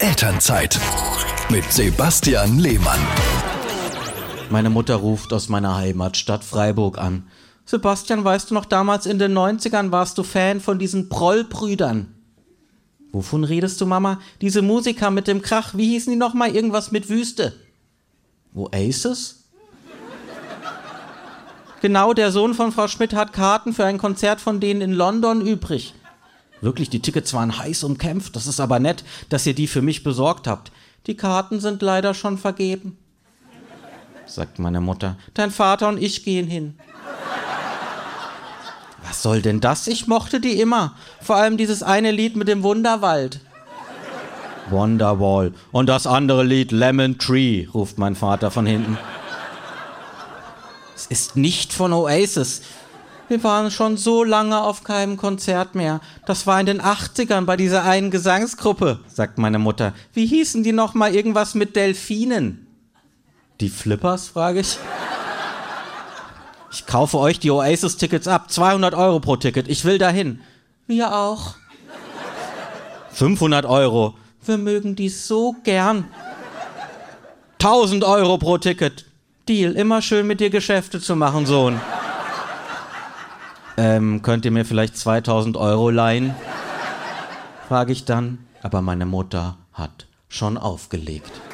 Elternzeit mit Sebastian Lehmann. Meine Mutter ruft aus meiner Heimatstadt Freiburg an. Sebastian, weißt du noch, damals in den 90ern warst du Fan von diesen Proll-Brüdern. Wovon redest du, Mama? Diese Musiker mit dem Krach, wie hießen die nochmal? Irgendwas mit Wüste. Oasis? Genau, der Sohn von Frau Schmidt hat Karten für ein Konzert von denen in London übrig. Wirklich, die Tickets waren heiß umkämpft. Das ist aber nett, dass ihr die für mich besorgt habt. Die Karten sind leider schon vergeben, sagt meine Mutter. Dein Vater und ich gehen hin. Was soll denn das? Ich mochte die immer. Vor allem dieses eine Lied mit dem Wunderwald. Wonderwall. Und das andere Lied Lemon Tree, ruft mein Vater von hinten. Es ist nicht von Oasis. Wir waren schon so lange auf keinem Konzert mehr. Das war in den 80ern bei dieser einen Gesangsgruppe, sagt meine Mutter. Wie hießen die nochmal? Irgendwas mit Delfinen. Die Flippers, frage ich. Ich kaufe euch die Oasis-Tickets ab. 200 € pro Ticket. Ich will dahin. Wir auch. 500 €. Wir mögen die so gern. 1000 € pro Ticket. Deal. Immer schön mit dir Geschäfte zu machen, Sohn. Könnt ihr mir vielleicht 2000 € leihen? Frage ich dann. Aber meine Mutter hat schon aufgelegt.